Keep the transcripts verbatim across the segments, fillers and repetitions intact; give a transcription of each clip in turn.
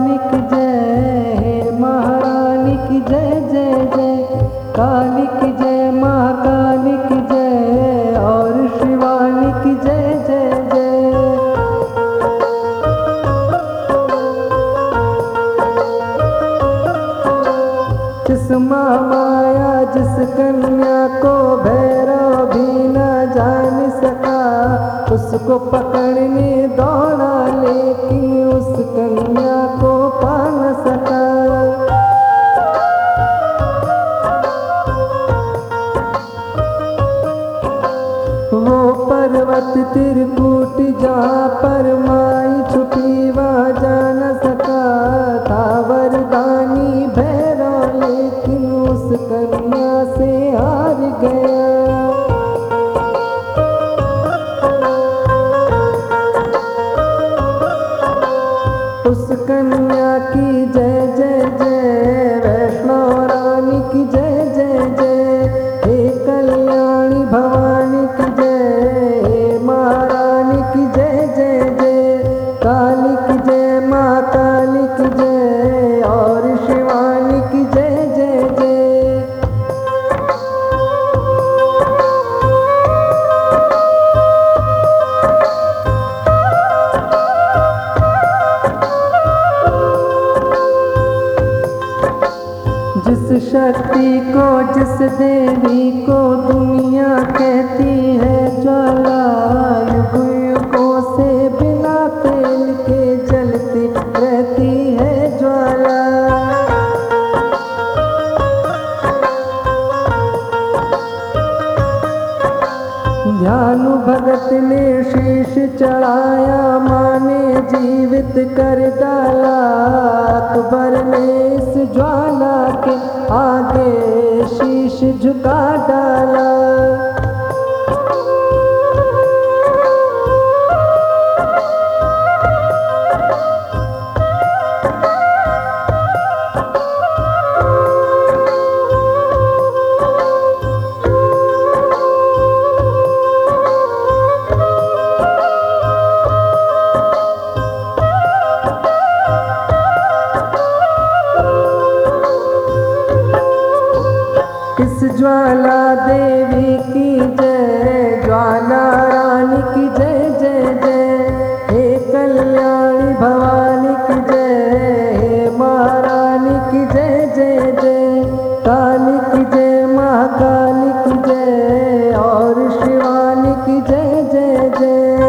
काली की जय, हे महारानी की जय जय जय। काली की जय, महाकाली की जय और शिवानी की जय जय जय। जिस माया जिस कन्या को भैरव भी न जान सका, उसको पकड़ने दौड़ा लेकिन उस कन्या को पा न सका। वो पर्वत त्रिकूट जहाँ पर माई छुपी वहाँ जा न सका था वरदानी भैरव, लेकिन उस कन्या से हार गया। उस कन्या की जय जय जय, वैष्णव रानी की जय जय जय। हे कल्याणी भवानी की जय, हे महारानी की जय जय जय। काली की जय, महाकाली की जय और शिवानी की जय जय जय। जिस शक्ति को जिस देवी को दुनिया कहती है ज्वाला, युग युगों से बिना तेल के जलती रहती है ज्वाला। ध्यानु भगत ने शीश चढ़ाया, माने जीवित कर डाला। अकबर ने इस ज्वाला के आगे शीश झुका डाला। इस ज्वाला देवी की जय, ज्वाला रानी की जय जय जय। हे कल्याणी भवानी की जय, हे महारानी की जय जय जय। काली की जय, महाकाली की जय और शिवानी की जय जय जय।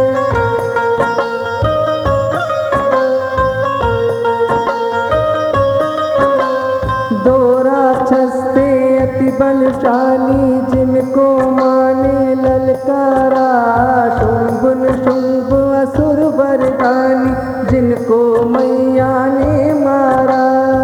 दो राक्षस थे अति बलशाली, जिनको माने ललकारा। शुंभ शुंभ असुर वरदानी, जिनको मैया ने मारा।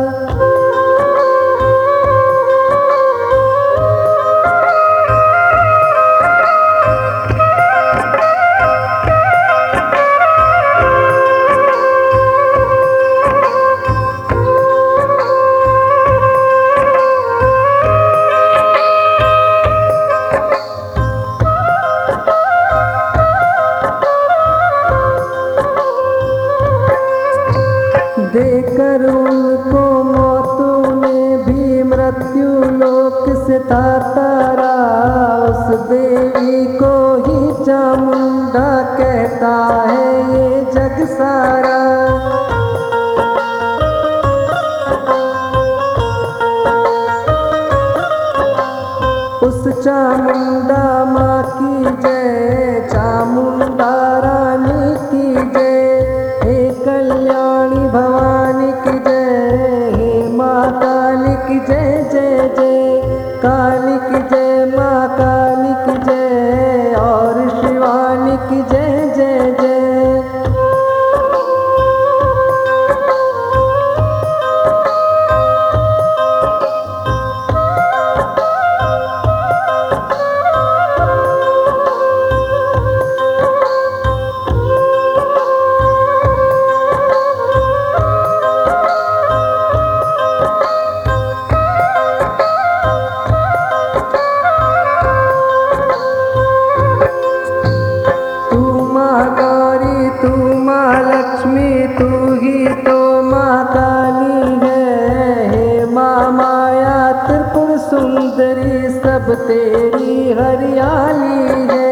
देकर उनको मौतों ने भी मृत्यु लोक से तारा। उस देवी को ही चामुंडा कहता है ये जग सारा। उस चामुंडा माँ की जय, चामुंडा रानी की जय। हे कल्याणी भवानी की जय, हे माँ काली की जय जय जय। काली की जय, माँ काली की जय और शिवानी की जय जय जय। सब तेरी हरियाली है।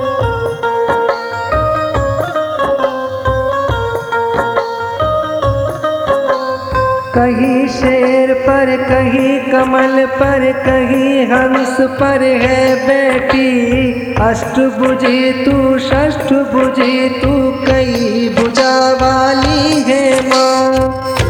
कहीं शेर पर कहीं कमल पर कहीं हंस पर है बैठी, अष्टभुजी तू षष्ठभुजी तू कई भुजा वाली है माँ।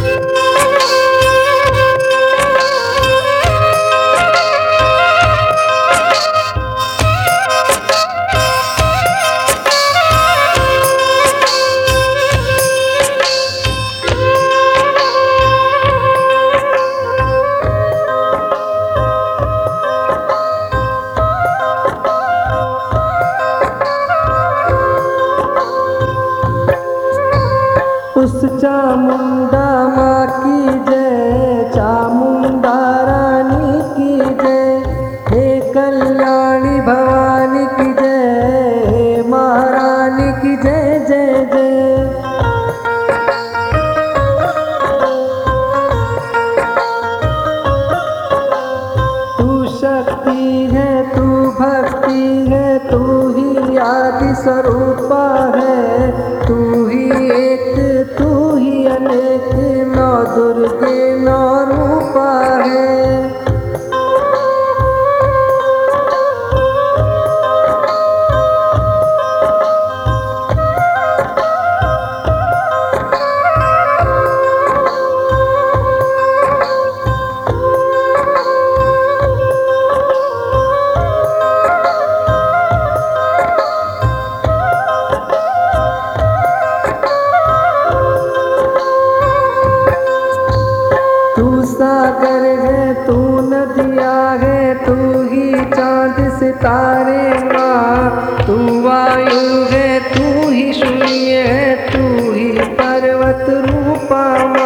उस चामुंडा माँ की जय, चामुंडा रानी की जय, हे कल्याणी भवानी की जय, हे महारानी की जय जय जय। तू शक्ति है तू भक्ति है, तू ही आदि स्वरूपा है, तू ही एक तू ही अनेक, नौ दुर्गे नौ रूपा है। तू सागर है तू नदिया है, तू ही चांद सितारे माँ, तू वायु है तू ही शून्य है, तू ही पर्वत रूपा माँ।